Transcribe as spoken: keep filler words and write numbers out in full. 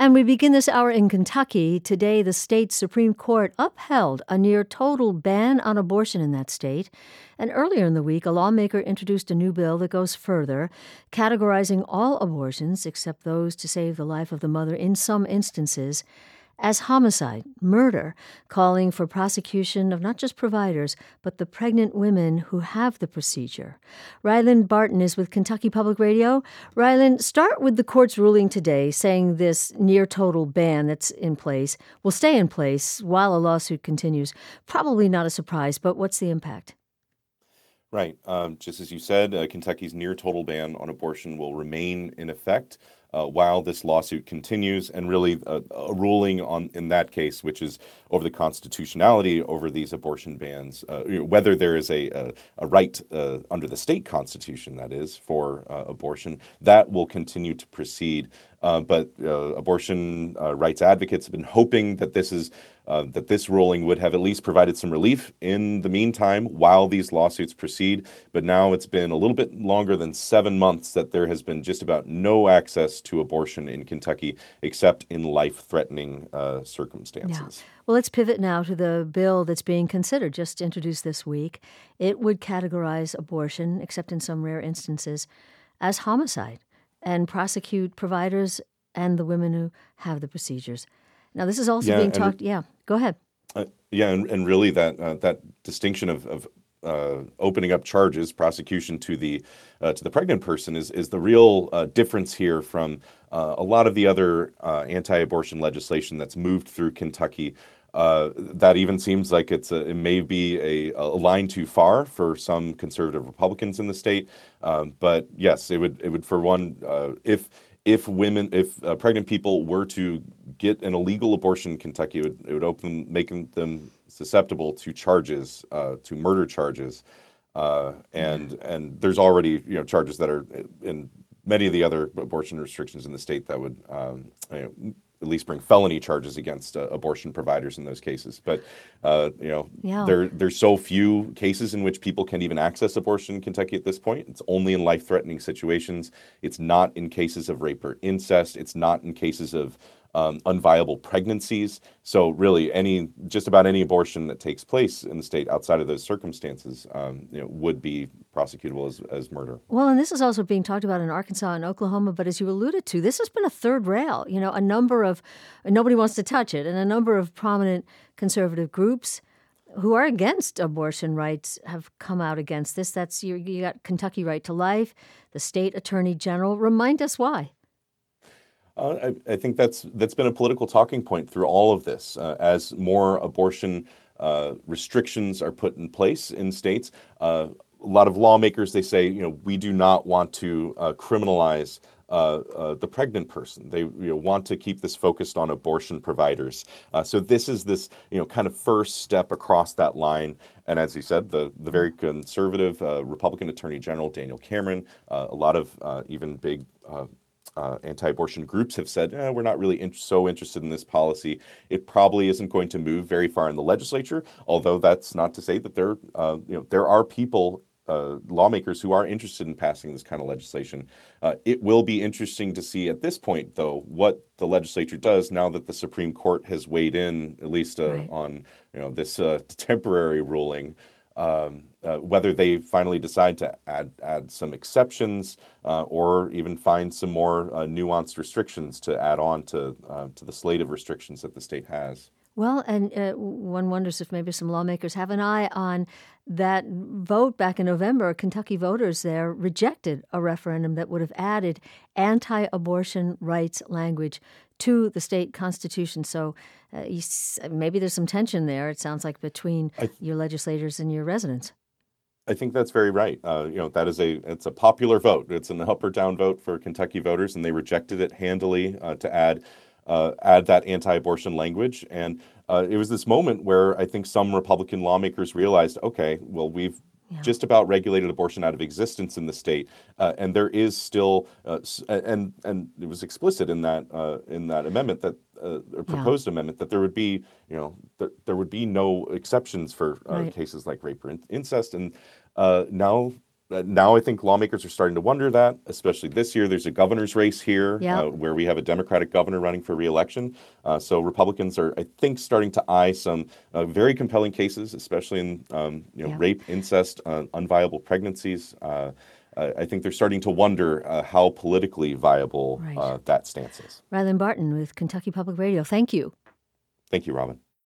And we begin this hour in Kentucky. Today, the state Supreme Court upheld a near-total ban on abortion in that state. And earlier in the week, a lawmaker introduced a new bill that goes further, categorizing all abortions, except those to save the life of the mother in some instances, as homicide, murder, calling for prosecution of not just providers, but the pregnant women who have the procedure. Ryland Barton is with Kentucky Public Radio. Ryland, start with the court's ruling today saying this near-total ban that's in place will stay in place while a lawsuit continues. Probably not a surprise, but what's the impact? Right. Um, just as you said, uh, Kentucky's near-total ban on abortion will remain in effect Uh, while this lawsuit continues, and really a, a ruling on in that case, which is over the constitutionality over these abortion bans, uh, you know, whether there is a a, a right uh, under the state constitution, that is, for uh, abortion, that will continue to proceed. Uh, but uh, abortion uh, rights advocates have been hoping that this is uh, that this ruling would have at least provided some relief in the meantime while these lawsuits proceed. But now it's been a little bit longer than seven months that there has been just about no access to abortion in Kentucky, except in life-threatening uh, circumstances. Yeah. Well, let's pivot now to the bill that's being considered, just introduced this week. It would categorize abortion, except in some rare instances, as homicide and prosecute providers and the women who have the procedures. Now, this is also Yeah, being and talked. Yeah, go ahead. Uh, yeah, and, and really that uh, that distinction of, of uh, opening up charges, prosecution to the uh, to the pregnant person is is the real uh, difference here from uh, a lot of the other uh, anti-abortion legislation that's moved through Kentucky. Uh, that even seems like it's a, it may be a, a line too far for some conservative Republicans in the state. Um, but yes, it would it would for one uh, if. If women, if uh, pregnant people were to get an illegal abortion in Kentucky, it would, it would open, making them susceptible to charges, uh, to murder charges, uh, and mm-hmm. and there's already you know charges that are in many of the other abortion restrictions in the state that would um, you know, at least bring felony charges against uh, abortion providers in those cases. But uh, you know, yeah. there there's so few cases in which people can even access abortion in Kentucky at this point. It's only in life-threatening situations. It's not in cases of rape or incest. It's not in cases of um, unviable pregnancies. So really, any just about any abortion that takes place in the state outside of those circumstances, um, you know, would be prosecutable as, as murder. Well, and this is also being talked about in Arkansas and Oklahoma, but as you alluded to, this has been a third rail. You know, a number of, nobody wants to touch it, and a number of prominent conservative groups who are against abortion rights have come out against this. That's, you, you got Kentucky Right to Life, the state attorney general. Remind us why. Uh, I, I think that's that's been a political talking point through all of this. Uh, as more abortion uh, restrictions are put in place in states, uh, a lot of lawmakers, they say, you know, we do not want to uh, criminalize uh, uh, the pregnant person. They you know, want to keep this focused on abortion providers. Uh, so this is this, you know, kind of first step across that line. And as you said, the the very conservative uh, Republican Attorney General Daniel Cameron, uh, a lot of uh, even big uh, Uh, anti-abortion groups have said, eh, we're not really in- so interested in this policy. It probably isn't going to move very far in the legislature, although that's not to say that there, uh, you know, there are people, uh, lawmakers who are interested in passing this kind of legislation. Uh, it will be interesting to see at this point, though, what the legislature does now that the Supreme Court has weighed in, at least uh, right. on you know this uh, temporary ruling. Um, uh, whether they finally decide to add add some exceptions uh, or even find some more uh, nuanced restrictions to add on to uh, to the slate of restrictions that the state has. Well, and uh, one wonders if maybe some lawmakers have an eye on that vote back in November. Kentucky voters there rejected a referendum that would have added anti-abortion rights language to the state constitution. So uh, you, maybe there's some tension there, it sounds like, between th- your legislators and your residents. I think that's very right. Uh, you know, that is a it's a popular vote. It's an up or down vote for Kentucky voters, and they rejected it handily uh, to add uh, add that anti-abortion language. And uh, it was this moment where I think some Republican lawmakers realized, okay, well, we've yeah. just about regulated abortion out of existence in the state, uh, and there is still uh, and and it was explicit in that uh, in that amendment that. Uh, a proposed yeah. amendment that there would be, you know, th- there would be no exceptions for uh, right. cases like rape or in- incest, and uh, now uh, now I think lawmakers are starting to wonder that, especially this year. There's a governor's race here Yeah. uh, where we have a Democratic governor running for reelection. Uh, so Republicans are, I think, starting to eye some uh, very compelling cases, especially in um, you know, Yeah. rape, incest, uh, unviable pregnancies. Uh, I think they're starting to wonder uh, how politically viable Right. uh, that stance is. Rylan Barton with Kentucky Public Radio. Thank you. Thank you, Robin.